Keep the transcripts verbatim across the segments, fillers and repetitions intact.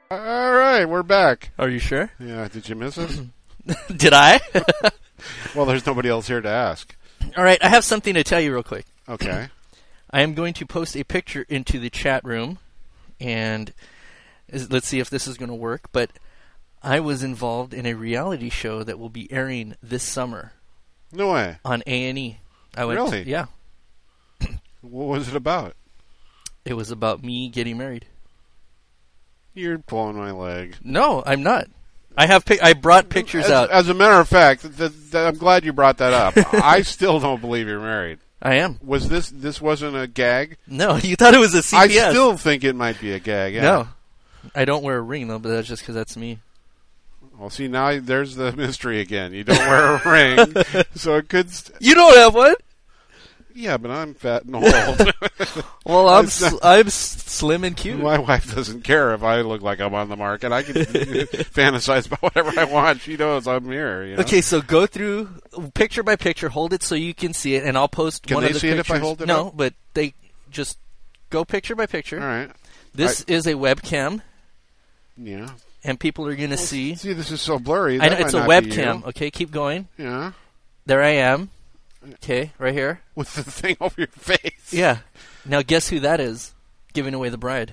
All right, we're back. Are you sure? Yeah, did you miss us? Did I? Well, there's nobody else here to ask. All right, I have something to tell you real quick. Okay. I am going to post a picture into the chat room, and is, let's see if this is going to work. But I was involved in a reality show that will be airing this summer. No way. On A and E. I went Really? To, yeah. What was it about? It was about me getting married. You're pulling my leg. No, I'm not. I have. Pic- I brought pictures as, out. As a matter of fact, th- th- I'm glad you brought that up. I still don't believe you're married. I am. Was this this wasn't a gag? No, you thought it was a C P S. I still think it might be a gag. Yeah. No, I don't wear a ring though, but that's just because that's me. Well, see, now there's the mystery again. You don't wear a ring, so it could. St- you don't have one. Yeah, but I'm fat and old. Well, I'm sl- I'm s- slim and cute. My wife doesn't care if I look like I'm on the market. I can fantasize about whatever I want. She knows I'm here. You know? Okay, so go through picture by picture, hold it so you can see it, and I'll post can one they of the see pictures. it if I hold it no, up? but they just go picture by picture. All right. This I, is a webcam. Yeah. And people are going to well, see. See, this is so blurry. I That know, it's a webcam. Okay, keep going. Yeah. There I am. Okay, right here. With the thing over your face. Yeah. Now guess who that is giving away the bride?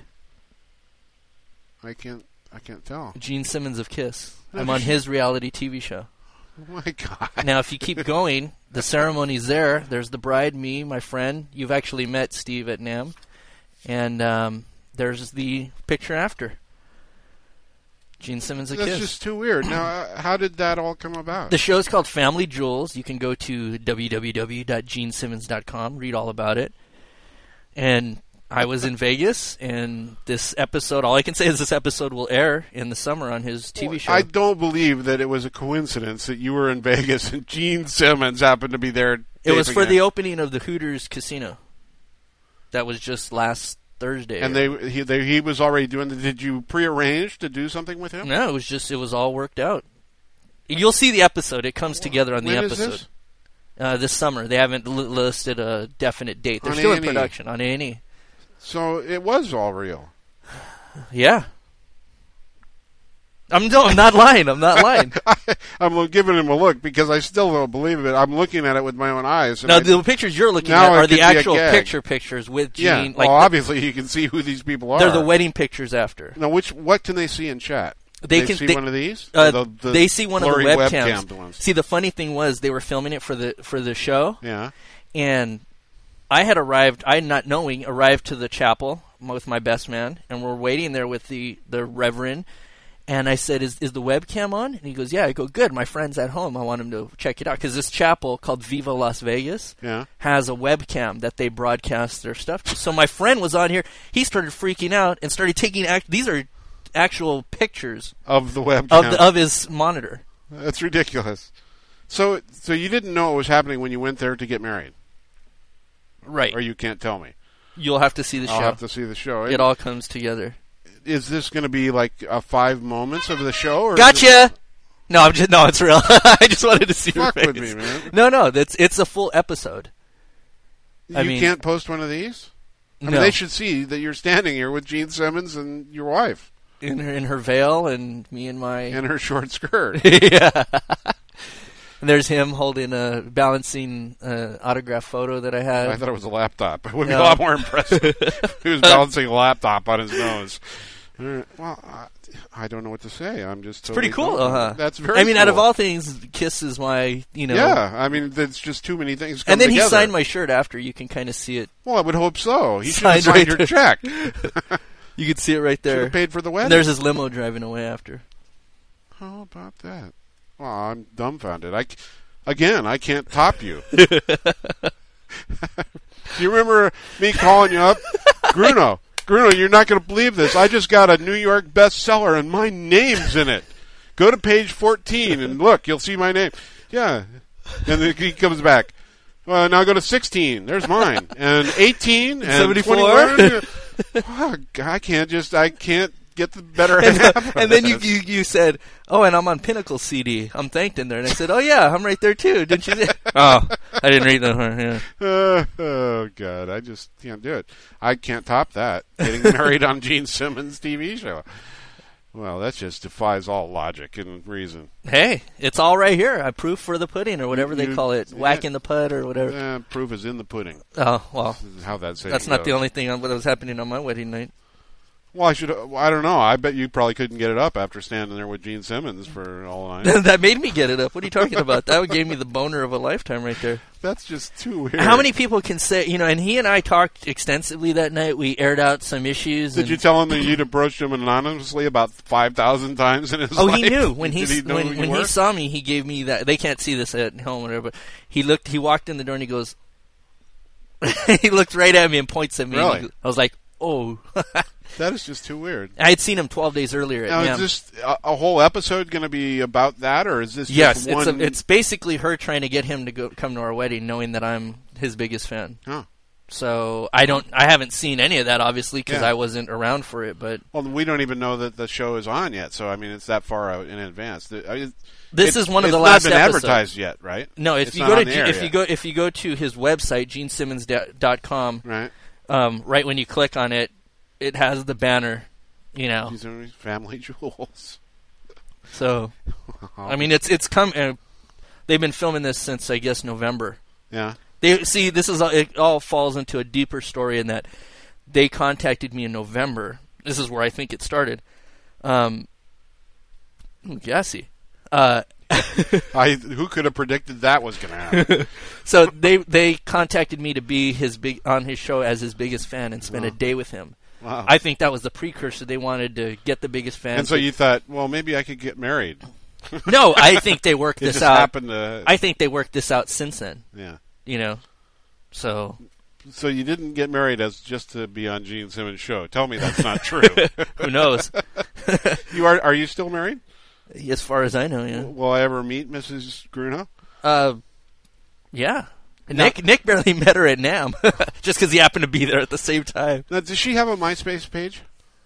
I can't I can't tell. Gene Simmons of Kiss. No, I'm on his reality T V show. Oh my God. Now if you keep going, the ceremony's there. There's the bride, me, my friend. You've actually met Steve at NAMM. And um, there's the picture after. Gene Simmons of That's Kiss. just too weird. Now, uh, how did that all come about? The show's called Family Jewels. You can go to w w w dot gene simmons dot com, read all about it. And I was in Vegas, and this episode, all I can say is this episode will air in the summer on his T V well, show. I don't believe that it was a coincidence that you were in Vegas and Gene Simmons happened to be there. It was for it. the opening of the Hooters Casino. That was just last Thursday. And they he, they he was already doing the, did you prearrange to do something with him? No, it was just, it was all worked out. You'll see the episode. It comes together on the when episode. Is this? Uh, this summer. They haven't l- listed a definite date. They're on still A and E. in production on A and E. So it was all real. Yeah. I'm no, I'm not lying. I'm not lying. I, I'm giving him a look because I still don't believe it. I'm looking at it with my own eyes. Now, I, the pictures you're looking now at it are could the be a actual gag. picture pictures with Gene. yeah. Like well, the, obviously you can see who these people are. they're the wedding pictures after. Now, which what can they see in chat? They, they can see they, one of these. Uh, the, the they see one of the blurry webcams. webcammed ones. See, the funny thing was they were filming it for the for the show. Yeah. And I had arrived, I not knowing, arrived to the chapel with my best man, and we're waiting there with the, the reverend. And I said, is is the webcam on? And he goes, yeah. I go, good. My friend's at home. I want him to check it out. Because this chapel called Viva Las Vegas yeah. has a webcam that they broadcast their stuff to. So my friend was on here. He started freaking out and started taking act. These are actual pictures of the webcam of, the, of his monitor. That's ridiculous. So, so you didn't know what was happening when you went there to get married, Right. or you can't tell me. You'll have to see the I'll show. have to see the show. It all comes together. Is this going to be like a five moments of the show? Or Gotcha. Is it... No, I'm just no. It's real. I just wanted to see Fuck your with face. me, man. No, no. That's it's a full episode. You I mean, can't post one of these. I no. mean, they should see that you're standing here with Gene Simmons and your wife in her in her veil and me and my and her short skirt. yeah. And there's him holding a balancing uh, autograph photo that I had. I thought it was a laptop. It would be No. a lot more impressive. He was balancing a laptop on his nose. All right. Well, I, I don't know what to say. I'm just totally Pretty cool, dumb. huh? That's very. I mean, cool. out of all things, Kiss is my you know. Yeah, I mean, there's just too many things. Come And then together. he signed my shirt after. You can kind of see it. Well, I would hope so. He should have Signed signed right your there. check. You can see it right Should there. have paid for the wedding. And there's his limo driving away after. How about that? Well, I'm dumbfounded. I, c- again, I can't top you. Do you remember me calling you up? Bruno, Bruno, you're not going to believe this. I just got a New York bestseller, and my name's in it. Go to page fourteen, and look, you'll see my name. Yeah. And then he comes back. Well, now go to sixteen. There's mine. And eighteen and seventy-four. twenty-one. Oh, I can't just, I can't get the better And, half uh, of and then you, this. you you said, "Oh, and I'm on Pinnacle C D. I'm thanked in there." And I said, "Oh yeah, I'm right there too." Didn't you? Oh, I didn't read that one. Yeah. Uh, oh God, I just can't do it. I can't top that. Getting married on Gene Simmons' T V show. Well, that just defies all logic and reason. Hey, it's all right here. I proof for the pudding or whatever You- they call it. yeah. Whacking the pud or whatever. Eh, proof is in the pudding. Oh, well, This is how that saying that's not goes. the only thing that was happening on my wedding night. Well, I should. I don't know. I bet you probably couldn't get it up after standing there with Gene Simmons for all night. That made me get it up. What are you talking about? That gave me the boner of a lifetime right there. That's just too weird. How many people can say, you know, and he and I talked extensively that night. We aired out some issues. Did and, you tell him that you'd approached him anonymously about five thousand times in his Oh, life? he knew. When, Did he, he know when, who you when were? he saw me, he gave me that. They can't see this at home or whatever, but he looked, he walked in the door and he goes, he looked right at me and points at me. Really? And he, I was like, oh. That is just too weird. I had seen him twelve days earlier at Now, NAMM. is this a, a whole episode going to be about that, or is this Yes, just it's, one? a, it's basically her trying to get him to go come to our wedding, knowing that I'm his biggest fan. Huh. So I don't, I haven't seen any of that obviously because Yeah. I wasn't around for it. But Well, we don't even know that the show is on yet, so I mean, it's that far out in advance. The- I mean, this it's- is one of it's the last not been episodes. advertised yet, right? No, if It's you not go to on the G- air if yet. you go if you go to his website gene simmons dot com, Right. um, right when you click on it, it has the banner. You know, These are family jewels. so I mean, it's it's come. Uh, they've been filming this since I guess November. Yeah. They see this is all, it all falls into a deeper story in that they contacted me in November. This is where I think it started. Um, ooh, gassy. Uh, I who could have predicted that was going to happen? so they they contacted me to be his big on his show as his biggest fan and spend Wow. a day with him. Wow. I think that was the precursor. They wanted to get the biggest fan. and so you thought, well, maybe I could get married. no, I think they worked It this just out. happened to. I think they worked this out since then. yeah. You know, so So you didn't get married as just to be on Gene Simmons' show. Tell me that's not true. who knows? you are? Are you still married? As far as I know, yeah. Will I ever meet Missus Gruno? Uh, yeah. No. Nick Nick barely met her at NAMM just because he happened to be there at the same time. Now, does she have a MySpace page?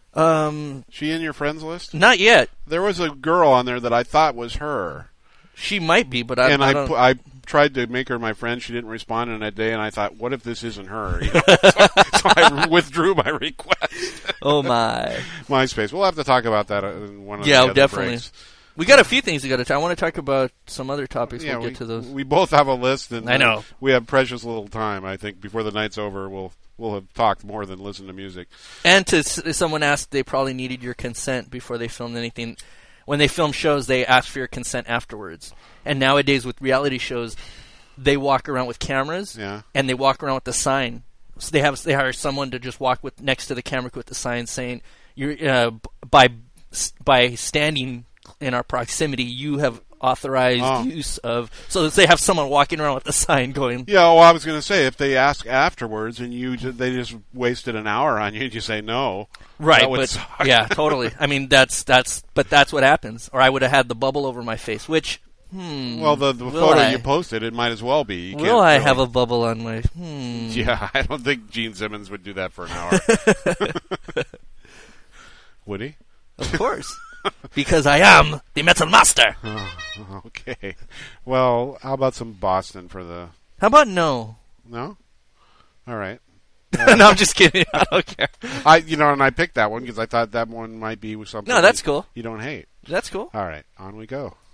Um, She in your friends list? not yet. There was a girl on there that I thought was her, She might be, but I, and I I don't. pu- I tried to make her my friend. She didn't respond in that day, and I thought, what if this isn't her? You know? so, so I withdrew my request. oh my! MySpace. We'll have to talk about that in one of Yeah, the other definitely. breaks. We got a few things we got to talk. I want to talk about some other topics. Yeah, we'll we, get to those. we both have a list, and I uh, know. we have precious little time. I think before the night's over, we'll we'll have talked more than listened to music. And to s- someone asked, they probably needed your consent before they filmed anything. When they film shows, they ask for your consent afterwards. And nowadays, with reality shows, they walk around with cameras, Yeah. and they walk around with the sign. So they have they hire someone to just walk with next to the camera with the sign saying, "You're uh, b- by s- by standing in our proximity, you have authorized Oh. use of." So they have someone walking around with the sign going, Yeah, well, I was going to say, if they ask afterwards and you ju- they just wasted an hour on you, and you say no, right, that would but suck. yeah, totally. I mean, that's that's but that's what happens. Or I would have had the bubble over my face, which hmm, Well, the, the will photo I? you posted, it might as well be. You will can't I really- have a bubble on my? Hmm. Yeah, I don't think Gene Simmons would do that for an hour. Would he? Of course, because I am the Metal Master. Oh, okay. Well, how about some Boston for the... How about no? No? All right. no, I'm just kidding. I don't care. I, you know, and I picked that one because I thought that one might be something No, that's you- cool. you don't hate. That's cool. All right, on we go.